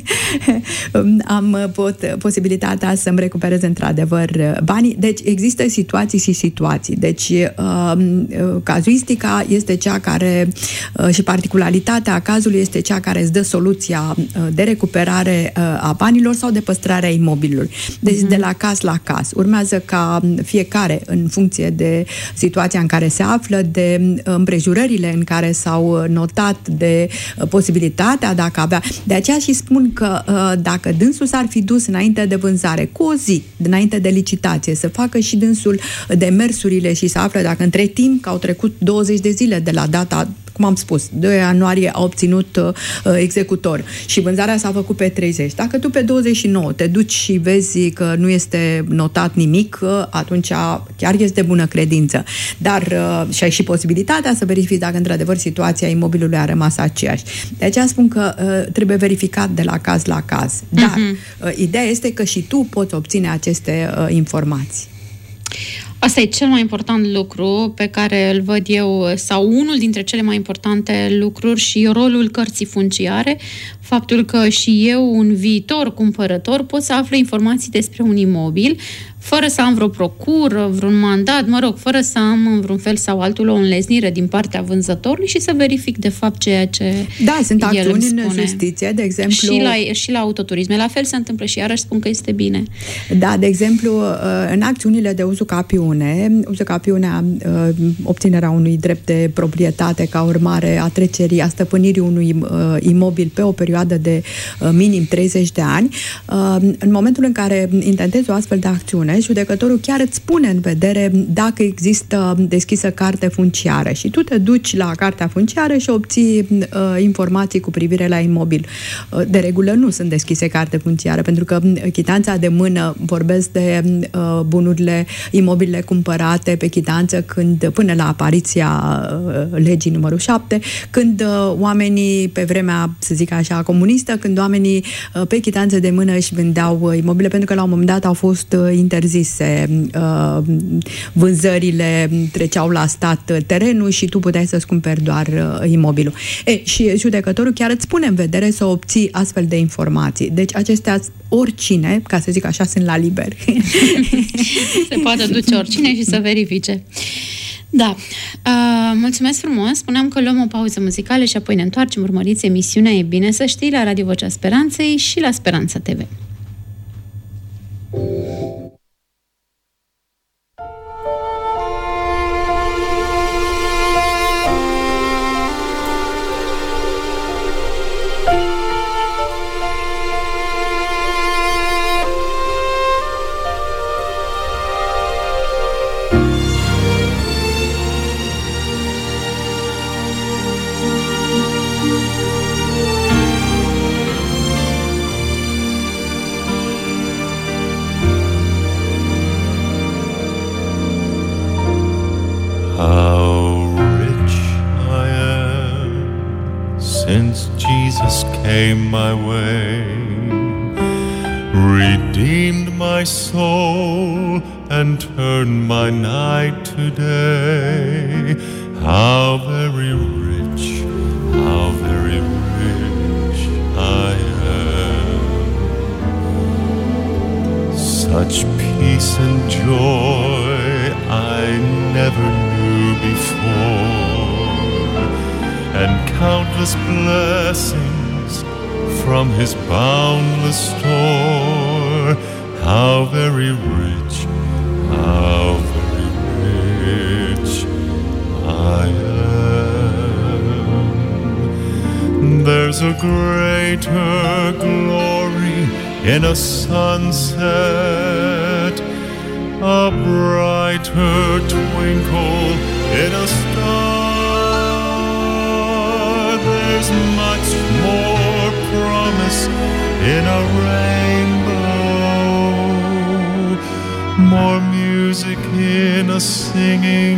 am pot, posibilitatea să-mi recuperez într-adevăr banii. Deci există situații și situații. Deci cazuistica este cea care și particularitatea cazului este cea care îți dă soluția de recuperare a banilor sau de păstrare a imobilului. Deci mm-hmm. de la caz la caz. Urmează ca fiecare, în funcție de situația în care se află, de împrejurările în care s-au notat, de posibilitatea dacă avea. De aceea și spun că dacă dânsul s-ar fi dus înainte de vânzare, cu o zi, înainte de licitație, să facă și dânsul demersurile și să afle dacă între timp că au trecut douăzeci de zile de la data, cum am spus, doi ianuarie a obținut uh, executor și vânzarea s-a făcut pe treizeci. Dacă tu pe douăzeci și nouă te duci și vezi că nu este notat nimic, uh, atunci chiar este bună credință. Dar uh, și ai și posibilitatea să verifici dacă într-adevăr situația imobilului a rămas aceeași. De aceea spun că uh, trebuie verificat de la caz la caz. Dar uh-huh. uh, ideea este că și tu poți obține aceste uh, informații. Asta e cel mai important lucru pe care îl văd eu, sau unul dintre cele mai importante lucruri, și rolul cărții funciare, faptul că și eu, un viitor cumpărător, pot să aflu informații despre un imobil, fără să am vreo procură, vreun mandat, mă rog, fără să am în vreun fel sau altul o înleznire din partea vânzătorului și să verific de fapt ceea ce Da, sunt el acțiuni îmi în spune. justiție, de exemplu... Și la, și la autoturisme. La fel se întâmplă și iarăși spun că este bine. Da, de exemplu, în acțiunile de uzucapiune, uzucapiunea, obținerea unui drept de proprietate ca urmare a trecerii, a stăpânirii unui imobil pe o perioadă de minim treizeci de ani, în momentul în care intentezi o astfel de acțiune, judecătorul chiar îți pune în vedere dacă există deschisă carte funciară și tu te duci la cartea funciară și obții uh, informații cu privire la imobil. Uh, de regulă nu sunt deschise carte funciară, pentru că chitanța de mână, vorbesc de uh, bunurile, imobilele cumpărate pe chitanță când, până la apariția uh, legii numărul șapte, când uh, oamenii pe vremea, să zic așa, comunistă, când oamenii uh, pe chitanță de mână își vindeau uh, imobile, pentru că la un moment dat au fost uh, interzise uh, vânzările, treceau la stat terenul și tu puteai să-ți cumperi doar uh, imobilul. E, și judecătorul chiar îți pune în vedere să obții astfel de informații. Deci acestea, oricine, ca să zic așa, sunt la liber. Se poate duce oricine și să verifice. Da. Uh, mulțumesc frumos. Spuneam că luăm o pauză muzicală și apoi ne întoarcem. Urmăriți emisiunea E Bine Să Știi la Radio Vocea Speranței și la Speranța T V. Came my way, redeemed my soul and turned my night to day. How very rich, how very rich I am. Such peace and joy I never knew before, and countless blessings from His boundless store. How very rich, how very rich I am. There's a greater glory in a sunset, a brighter twinkle in a star. There's There's much more promise in a rainbow, more music in a singing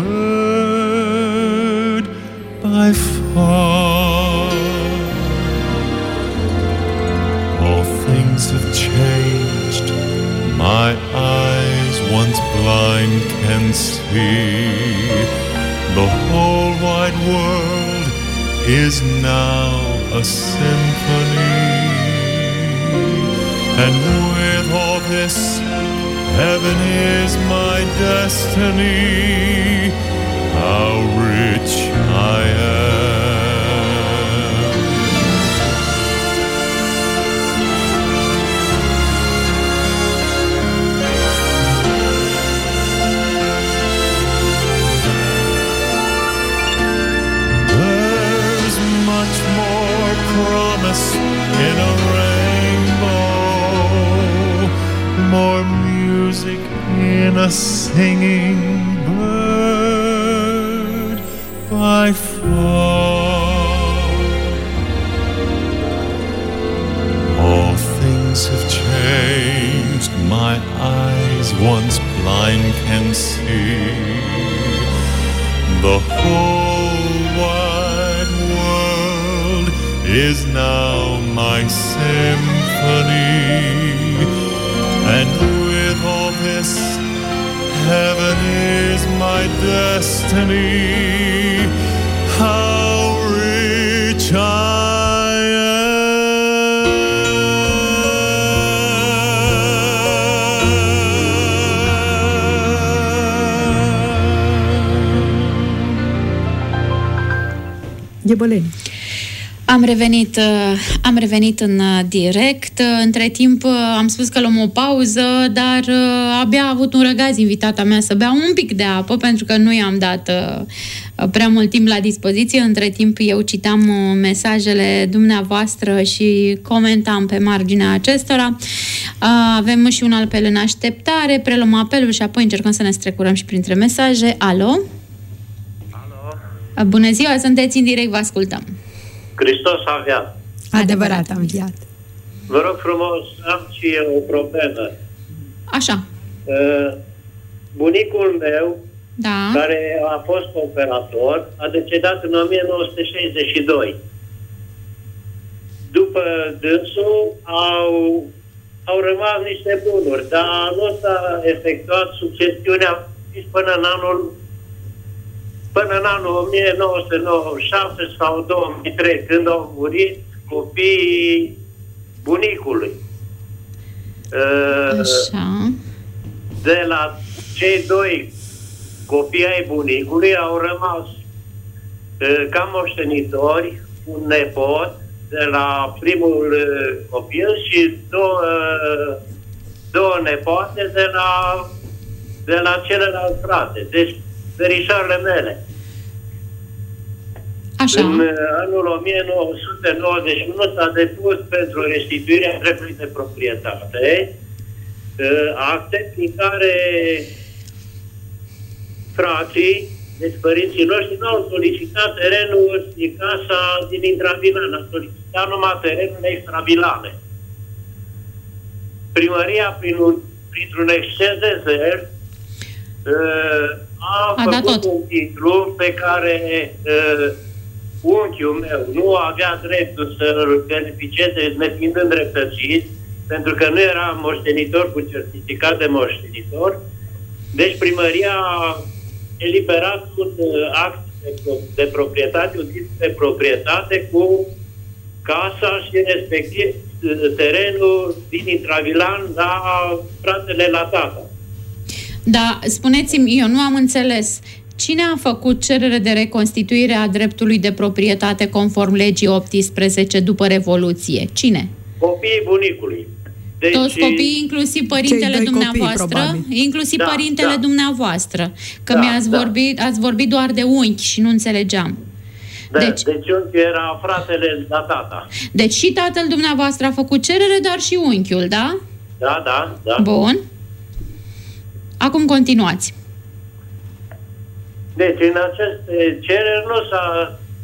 bird by far. All things have changed, my eyes once blind can see. The whole wide world is now a symphony. And with all this, heaven is my destiny. How rich I am. There's much more promise in a rainbow, more music in a singing bird by far. All things have changed, my eyes once blind can see. The whole wide world is now my symphony. And with all this, heaven is my destiny. How rich I am. Ghebăleni. Am revenit, am revenit în direct. Între timp am spus că luăm o pauză, dar abia a avut un răgaz invitata mea să bea un pic de apă, pentru că nu i-am dat prea mult timp la dispoziție. Între timp eu citam mesajele dumneavoastră și comentam pe marginea acestora. Avem și un apel în așteptare, preluăm apelul și apoi încercăm să ne strecurăm și printre mesaje. Alo? Alo? Bună ziua, sunteți în direct, vă ascultăm. Hristos a înviat. Adevărat a înviat. Vă rog frumos, am și eu o problemă. Așa. Uh, bunicul meu, Da. care a fost operator, a decedat în o mie nouă sute șaizeci și doi. După dânsul au, au rămas niște bunuri, dar nu s-a efectuat succesiunea până în anul Până în anul o mie nouă sute nouăzeci și șase sau două mii trei, când au murit copiii bunicului. Așa. De la cei doi copii ai bunicului au rămas ca moștenitori un nepot de la primul copil și două, două nepoate de la, de la celălalt frate. Deci verișoarele mele. Așa. În anul o mie nouă sute nouăzeci și unu s-a depus pentru restituirea dreptului de proprietate acte prin care frații, deci părinții noștri, nu au solicitat terenul din casa din intravilane, au solicitat numai terenul extravilane. Primăria, prin un, printr-un exces de zel, a, a făcut un titlu pe care uh, unchiul meu nu avea dreptul să-l beneficieze nefiind îndreptățit, pentru că nu era moștenitor cu certificat de moștenitor. Deci primăria a eliberat un uh, act de, de proprietate, un titlu de proprietate cu casa și respectiv uh, terenul din Intravilan la fratele la tata. Da, spuneți-mi, eu nu am înțeles. Cine a făcut cerere de reconstituire a dreptului de proprietate conform legii optsprezece după Revoluție? Cine? Copiii bunicului. Deci, toți copiii, inclusiv părintele dumneavoastră? Copii, inclusiv da, părintele da. dumneavoastră. Că da, mi-ați da. vorbit, ați vorbit doar de unchi și nu înțelegeam. Da, deci, deci unchiul era fratele la tata. Deci și tatăl dumneavoastră a făcut cerere, dar și unchiul, da? Da, da, da. Bun. Acum continuați. Deci în aceste cereri nu s-a,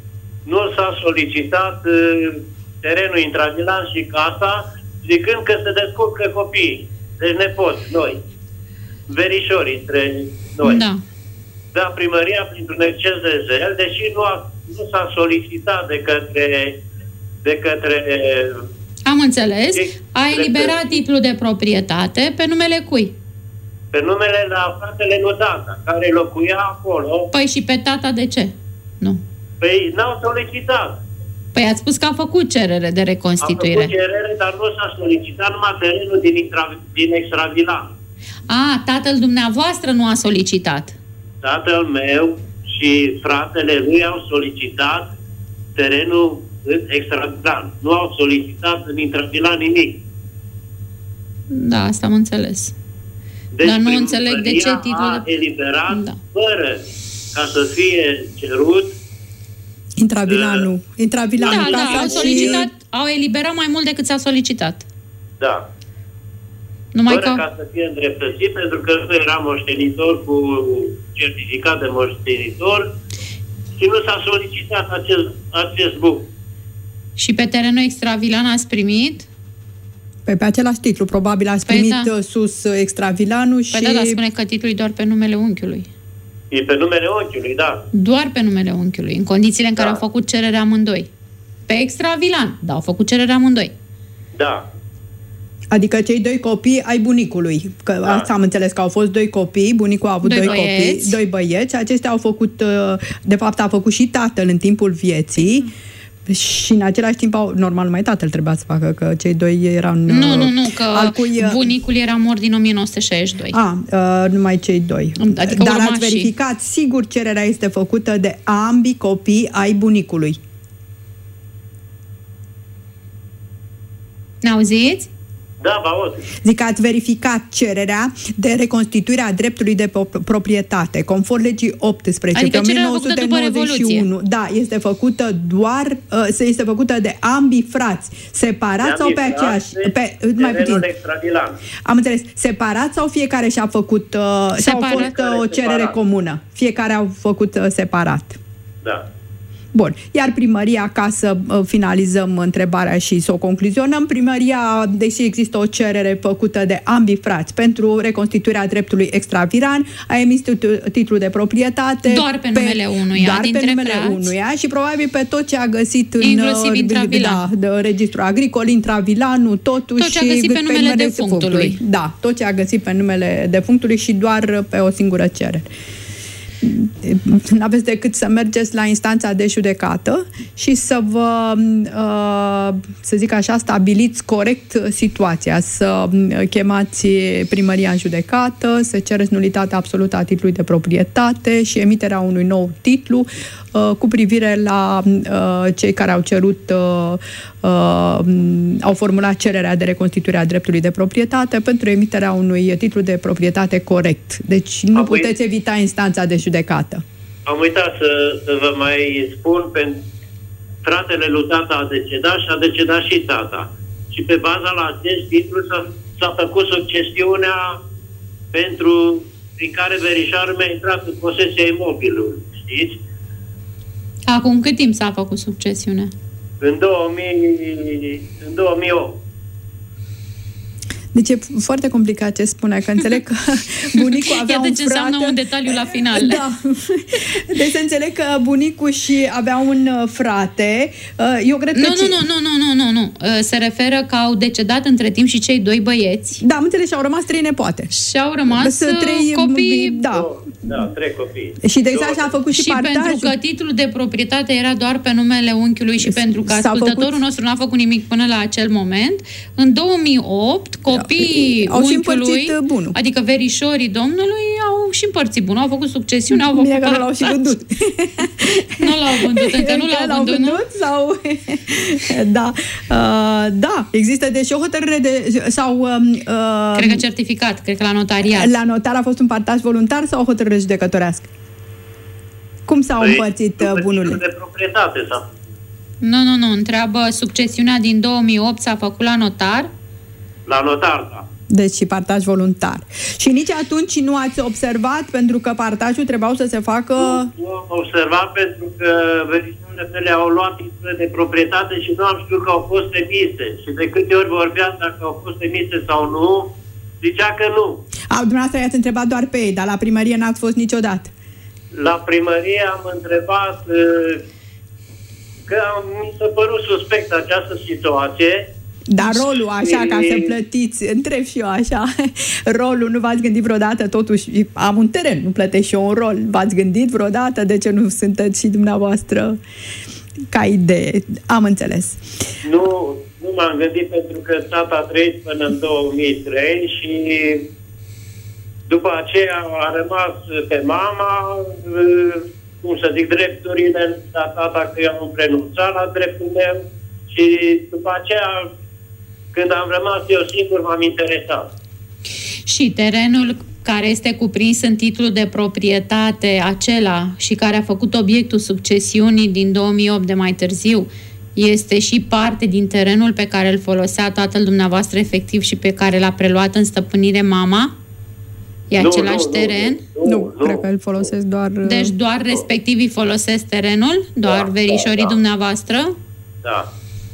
nu s-a solicitat uh, terenul intravilan și casa, zicând că se descurcă copiii, deci nepoți, noi, verișori între noi. Da. Da, primăria, printr-un exces de zel, deși nu, a, nu s-a solicitat de către... De către Am înțeles. A eliberat titlul de proprietate pe numele cui? Pe numele la fratele lui tata, care locuia acolo. Păi și pe tata de ce? Nu. Păi n-au solicitat. Păi ați spus că a făcut cerere de reconstituire. A făcut cerere, dar nu s-a solicitat numai terenul din, intra, din extravilan. A, tatăl dumneavoastră nu a solicitat. Tatăl meu și fratele lui au solicitat terenul în extravilan. Nu au solicitat în intravilan nimic. Da, asta am înțeles. Deci dar nu înțeleg de ce titlul a de... eliberat da. fără ca să fie cerut intravilanul. Uh, intravilanul. Da, da, au solicitat, au eliberat mai mult decât s-a solicitat. Da. Numai fără că... ca să fie îndreptățit, pentru că nu era moștenitor cu certificat de moștenitor și nu s-a solicitat acest, acest buc. Și pe terenul extravilan ați primit? Păi pe același titlu, probabil ați primit păi da. sus extravilanul și... Păi da, dar spune că titlul e doar pe numele unchiului. E pe numele unchiului, da. Doar pe numele unchiului, în condițiile în care da. au făcut cererea amândoi. Pe extravilan, da, au făcut cererea amândoi. Da. Adică cei doi copii ai bunicului. Că da. Asta am înțeles, că au fost doi copii, bunicul a avut doi, doi copii, doi băieți. Aceștia au făcut, de fapt a făcut și tatăl în timpul vieții. Mm. Și în același timp, au, normal, numai tatăl trebuia să facă, că cei doi erau... Nu, nu, nu, că cui, bunicul era mort din o mie nouă sute șaizeci și doi. A, uh, numai cei doi. Adică dar ați verificat, și... sigur, cererea este făcută de ambii copii ai bunicului. Ne-auziți? Da, vă aud. Zic că ați verificat cererea de reconstituire a dreptului de proprietate, conform legii optsprezece, adică o mie nouă sute nouăzeci și unu. Da, este făcută doar, uh, este făcută de ambii frați, separați sau pe aceeași? Pe, mai puțin. Am înțeles. Separați sau fiecare și-a făcut, uh, sau a fost uh, o cerere separat. Comună? Fiecare au făcut uh, separat. Da. Bun. Iar primăria, ca să finalizăm întrebarea și să o concluzionăm, primăria, deși există o cerere făcută de ambii frați pentru reconstituirea dreptului extraviran, a emis titlul de proprietate doar pe numele unuia, doar dintre pe numele frați. unuia și probabil pe tot ce a găsit în inclusiv intravilan. Da, de registrul agricol, intravilanul, totuși tot ce a găsit pe, pe numele, numele defunctului. defunctului. Da, tot ce a găsit pe numele defunctului și doar pe o singură cerere. N-aveți decât să mergeți la instanța de judecată și să vă, să zic așa, stabiliți corect situația, să chemați primăria în judecată, să cereți nulitatea absolută a titlului de proprietate și emiterea unui nou titlu cu privire la cei care au cerut, au formulat cererea de reconstituire a dreptului de proprietate pentru emiterea unui titlu de proprietate corect. Deci nu Apoi, puteți evita instanța de judecată. Am uitat să, să vă mai spun, pentru fratele lui tata a decedat și a decedat și tata. Și pe baza la acest titlu s-a, s-a făcut succesiunea pentru, prin care verișoarul mi-a intrat în posesia imobilului, știți? Acum cât timp s-a făcut succesiunea? În două mii, în două mii opt. Deci e foarte complicat ce spune, că înțeleg că bunicul avea Iată un ce frate... înseamnă un detaliu la final. Da. Deci să înțeleg că bunicul și avea un frate. Eu cred nu, că... Nu, ce... nu, nu, nu, nu, nu, nu. Se referă că au decedat între timp și cei doi băieți. Da, am înțeles, și au rămas trei nepoate. Și au rămas trei copii... Da. Da, trei copii. Și de exact a făcut și, și partajul. pentru că titlul de proprietate era doar pe numele unchiului și pentru că ascultătorul făcut... nostru n-a făcut nimic până la acel moment, în două mii opt, copiii au unchiului, și bunul. adică verișorii domnului, au și împărțit bunul, au făcut succesiune, au făcut... Bine că nu l-au și vândut. Nu l-au vândut, încă nu l-au, l-au vândut, vândut sau... da. Uh, da, există deci o hotărâre de... sau... Uh, cred că certificat, cred că la notariat. La notar a fost un partaj voluntar sau o hotărâre judecătorească? Cum s-au păi, împărțit bunurile? De proprietate sau? Nu, nu, nu. Întreabă, succesiunea din două mii opt s-a făcut la notar? La notar, da. Deci și partaj voluntar. Și nici atunci nu ați observat, pentru că partajul trebuiau să se facă... Nu, nu am observat pentru că versiunile mele au luat titlurile de proprietate și nu am știut că au fost emise. Și de câte ori vorbeam dacă au fost emise sau nu, zicea că nu. Au, dumneavoastră i-ați întrebat doar pe ei, dar la primărie n-ați fost niciodată. La primărie am întrebat că mi s-a părut suspect această situație. Dar rolul așa, ca să plătiți, întreb și eu așa, rolul, nu v-ați gândit vreodată, totuși am un teren, nu plătesc și eu un rol, v-ați gândit vreodată de ce nu sunteți și dumneavoastră ca idee? Am înțeles. Nu, nu m-am gândit pentru că tata a trăit până în două mii trei și după aceea a rămas pe mama, cum să zic, drepturile la tata, că eu am renunțat la dreptul meu și după aceea, când am rămas eu singur, m-am interesat. Și terenul care este cuprins în titlul de proprietate, acela și care a făcut obiectul succesiunii din două mii opt de mai târziu, este și parte din terenul pe care îl folosea tatăl dumneavoastră efectiv și pe care l-a preluat în stăpânire mama? E nu, același nu, teren? Nu, nu, nu, cred că îl folosesc doar... Deci doar respectivii folosesc terenul? Doar da, verișorii da, da. dumneavoastră? Da.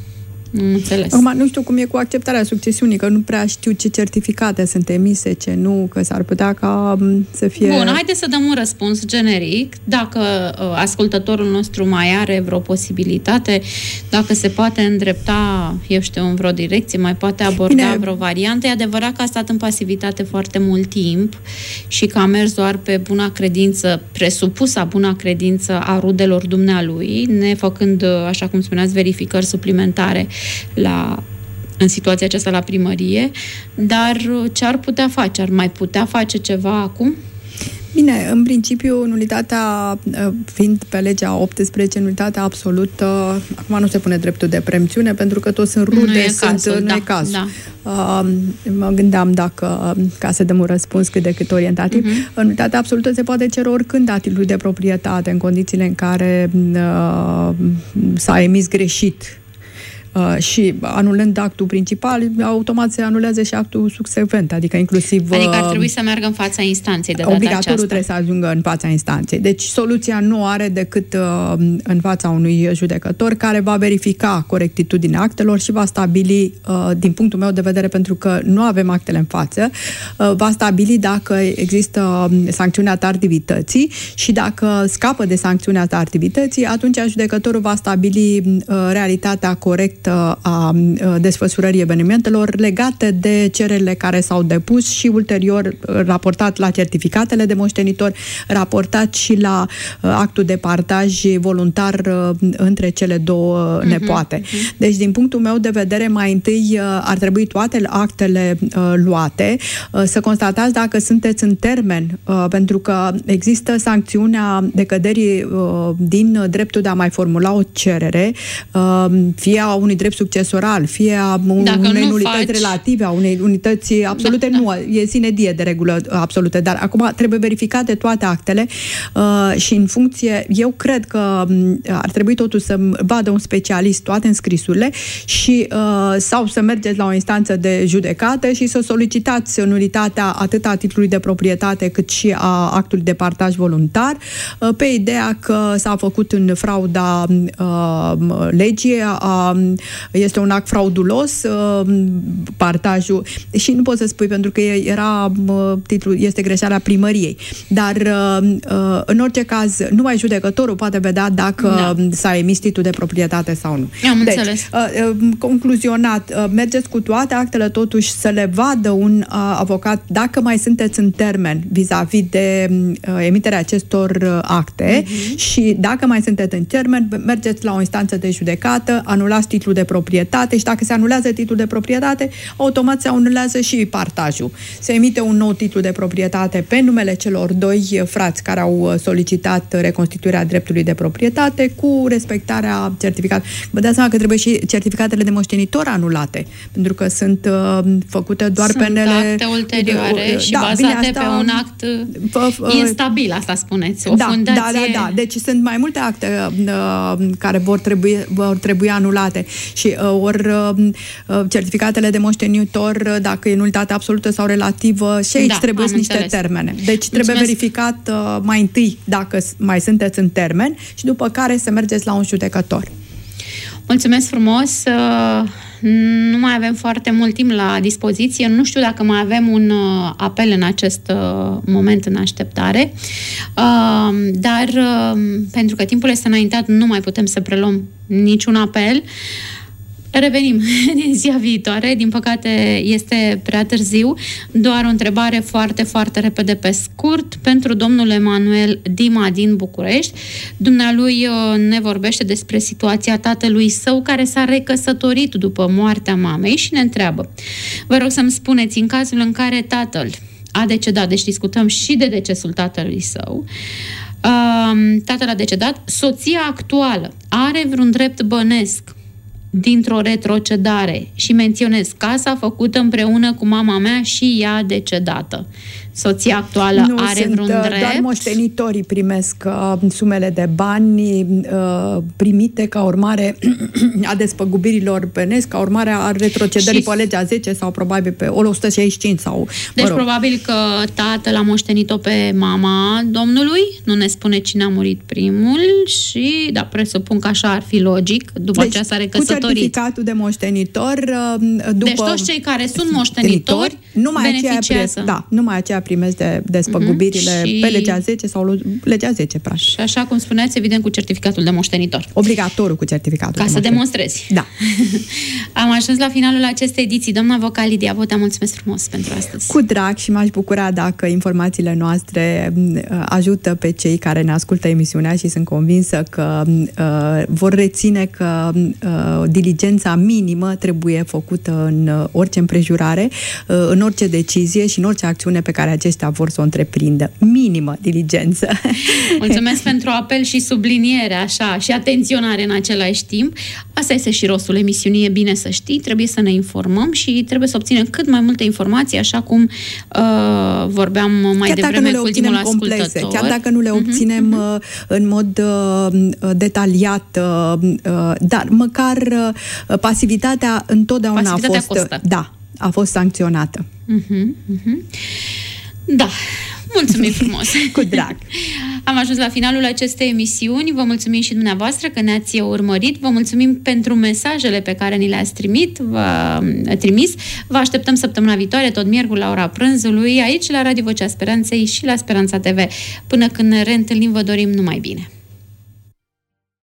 Înțeles. Acum, nu știu cum e cu acceptarea succesiunii, că nu prea știu ce certificate sunt emise, ce nu, că s-ar putea ca să fie... Bun, haideți să dăm un răspuns generic. Dacă uh, ascultătorul nostru mai are vreo posibilitate, dacă se poate îndrepta, eu știu, în vreo direcție, mai poate aborda Bine. vreo variantă. E adevărat că a stat în pasivitate foarte mult timp și că a mers doar pe buna credință, presupusa buna credință a rudelor dumnealui, nefăcând, așa cum spuneați, verificări suplimentare la, în situația aceasta la primărie, dar ce ar putea face? Ar mai putea face ceva acum? Bine, în principiu, nulitatea, fiind pe legea optsprezece, nulitatea absolută, acum nu se pune dreptul de preemțiune, pentru că toți sunt rude, nu e sunt, cazul, nu da, e cazul. Da. Uh, mă gândeam dacă, ca să dăm un răspuns cât de cât orientativ, uh-huh. nulitatea absolută se poate cere oricând a titlului de proprietate, în condițiile în care uh, s-a emis greșit. Uh, și anulând actul principal, automat se anulează și actul subsecvent, adică inclusiv... Adică ar trebui să meargă în fața instanței de data obligatoriu aceasta. Trebuie să ajungă în fața instanței. Deci soluția nu are decât uh, în fața unui judecător care va verifica corectitudinea actelor și va stabili, uh, din punctul meu de vedere, pentru că nu avem actele în față, uh, va stabili dacă există sancțiunea tardivității și dacă scapă de sancțiunea tardivității, atunci judecătorul va stabili uh, realitatea corectă a desfășurării evenimentelor legate de cererile care s-au depus și ulterior raportat la certificatele de moștenitor, raportat și la actul de partaj voluntar între cele două uh-huh, nepoate. Uh-huh. Deci, din punctul meu de vedere, mai întâi ar trebui toate actele uh, luate, uh, să constatați dacă sunteți în termen, uh, pentru că există sancțiunea decăderii uh, din dreptul de a mai formula o cerere, uh, fie a unui drept succesoral, fie a un, unei nulități faci... relative, a unei unități absolute, da, nu, da. E sine die de regulă absolute, dar acum trebuie verificate toate actele uh, și în funcție, eu cred că ar trebui totuși să vadă un specialist toate înscrisurile și uh, sau să mergeți la o instanță de judecată și să solicitați nulitatea atât a titlului de proprietate cât și a actului de partaj voluntar, uh, pe ideea că s-a făcut în frauda uh, legii, a este un act fraudulos, partajul, și nu poți să spui pentru că era titlul, este greșeala primăriei. Dar în orice caz, numai judecătorul poate vedea dacă da. s-a emis titlul de proprietate sau nu. Am deci, înțeles. Concluzionat, mergeți cu toate actele totuși să le vadă un avocat dacă mai sunteți în termen vis-a-vis de emiterea acestor acte uh-huh. și dacă mai sunteți în termen, mergeți la o instanță de judecată, anulați titlul de proprietate și dacă se anulează titlul de proprietate, automat se anulează și partajul. Se emite un nou titlu de proprietate pe numele celor doi frați care au solicitat reconstituirea dreptului de proprietate cu respectarea certificatului. Vă dați seama că trebuie și certificatele de moștenitor anulate, pentru că sunt uh, făcute doar sunt pe nele... acte ulterioare și da, bazate bine, asta, pe un act uh, instabil, asta spuneți, o da, fundație... Da, da, da. Deci sunt mai multe acte uh, care vor trebui, vor trebui anulate. Și uh, ori uh, certificatele de moștenitor, dacă e nulitate absolută sau relativă, și aici da, trebuie niște înțeles. termene. Deci Mulțumesc. trebuie verificat uh, mai întâi dacă mai sunteți în termen și după care să mergeți la un judecător. Mulțumesc frumos! Nu mai avem foarte mult timp la dispoziție. Nu știu dacă mai avem un apel în acest moment în așteptare. Dar pentru că timpul este înaintat, nu mai putem să preluăm niciun apel. Revenim din ziua viitoare. Din păcate este prea târziu. Doar o întrebare foarte, foarte repede pe scurt pentru domnul Emanuel Dima din București. Dumnealui ne vorbește despre situația tatălui său care s-a recăsătorit după moartea mamei și ne întreabă: vă rog să-mi spuneți, în cazul în care tatăl a decedat, deci discutăm și de decesul tatălui său, tatăl a decedat, soția actuală are vreun drept bănesc dintr-o retrocedare, și menționez casa făcută împreună cu mama mea și ea decedată. Soția actuală nu are sunt, vreun drept? Doar moștenitorii primesc uh, sumele de bani uh, primite ca urmare a despăgubirilor bănesc, ca urmare a retrocedării și... pe legea zece sau probabil pe o sută șaizeci și cinci sau... Deci probabil că tatăl a moștenit-o pe mama domnului, nu ne spune cine a murit primul și, da, presupun că așa ar fi logic, după deci, aceea s-a recăsătorit. Cu certificatul de moștenitor, după... Deci toți cei care sunt moștenitori numai beneficiază. Aceea, da, numai aceea primesc de despăgubirile uh-huh. și... pe legea zece sau legea zece, practic. Și așa cum spuneați, evident, cu certificatul de moștenitor. Obligatoriu cu certificatul Ca de să demonstrezi. Da. Am ajuns la finalul acestei ediții. Doamna vocal Lidia Botea, mulțumesc frumos pentru astăzi. Cu drag, și m-aș bucura dacă informațiile noastre ajută pe cei care ne ascultă emisiunea și sunt convinsă că uh, vor reține că uh, diligența minimă trebuie făcută în uh, orice împrejurare, uh, în orice decizie și în orice acțiune pe care aceștia vor să o întreprindă. Minimă diligență. Mulțumesc pentru apel și subliniere, așa, și atenționare în același timp. Asta este și rostul emisiunii, e bine să știi, trebuie să ne informăm și trebuie să obținem cât mai multe informații, așa cum uh, vorbeam mai chiar devreme cu ultimul complexe, ascultător. Chiar dacă nu le obținem uh-huh, uh-huh. în mod uh, detaliat, uh, uh, dar măcar uh, pasivitatea întotdeauna pasivitatea a fost, costă. da, a fost sancționată. Uh-huh, uh-huh. Da. Mulțumim frumos! Cu drag! Am ajuns la finalul acestei emisiuni. Vă mulțumim și dumneavoastră că ne-ați urmărit. Vă mulțumim pentru mesajele pe care ni le-ați trimit, vă, trimis. Vă așteptăm săptămâna viitoare, tot miercuri, la ora prânzului, aici la Radio Vocea Speranței și la Speranța T V. Până când ne reîntâlnim, vă dorim numai bine!